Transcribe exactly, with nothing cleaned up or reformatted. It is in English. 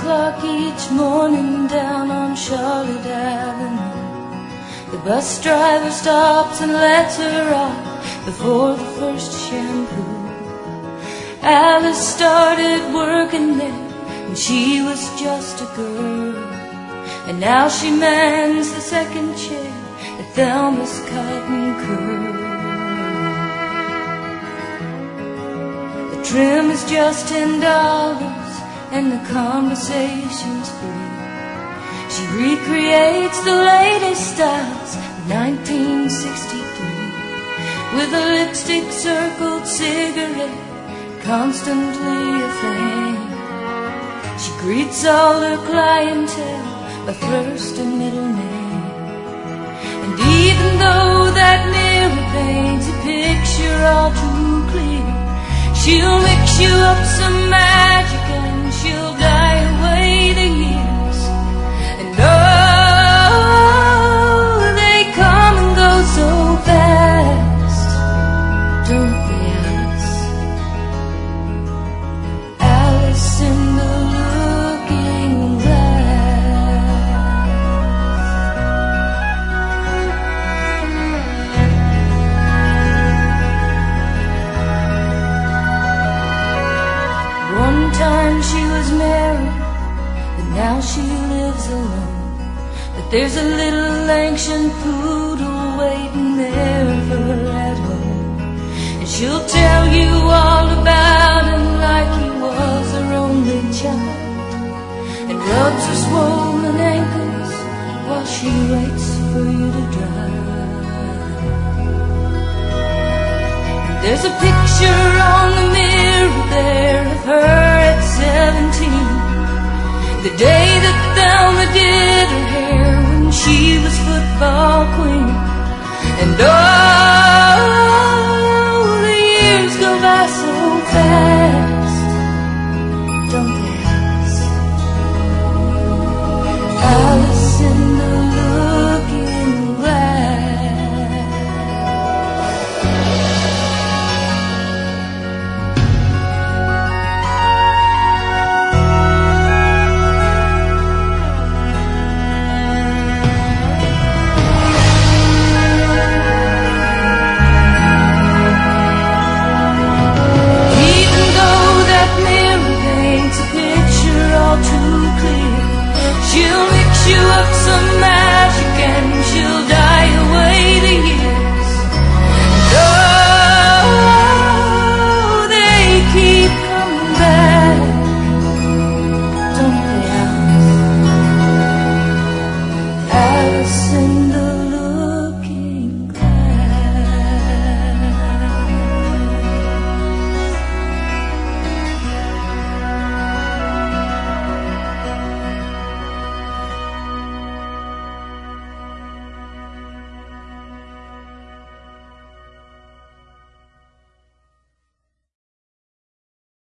o'clock each morning down on Charlotte Avenue. The bus driver stops and lets her off before the first shampoo. Alice started working there when she was just a girl, and now she mans the second chair at Thelma's Cut and Curl. The trim is just ten dollars and the conversation's free. She recreates the latest styles of nineteen sixty-three, with a lipstick circled cigarette constantly aflame. She greets all her clientele by first and middle name. And even though that mirror paints a picture all too clear, she'll mix you up some magic and she'll dye away the years. And oh, they come and go so fast, don't they, Alice? Alice in the Looking Glass. One time she was married, but now she lives alone. But there's a little ancient poodle waiting there for her at home, and she'll tell you all about him like he was her only child, and rubs her swollen ankles while she waits for you to drive. And there's a picture on the mirror there of her at seventeen, the day that Thelma did her hair when she was football queen. And oh, the years go by so fast, don't they, Alice? Alice in the Looking Glass. Even though that mirror paints a picture all too clear, she'll mix you up some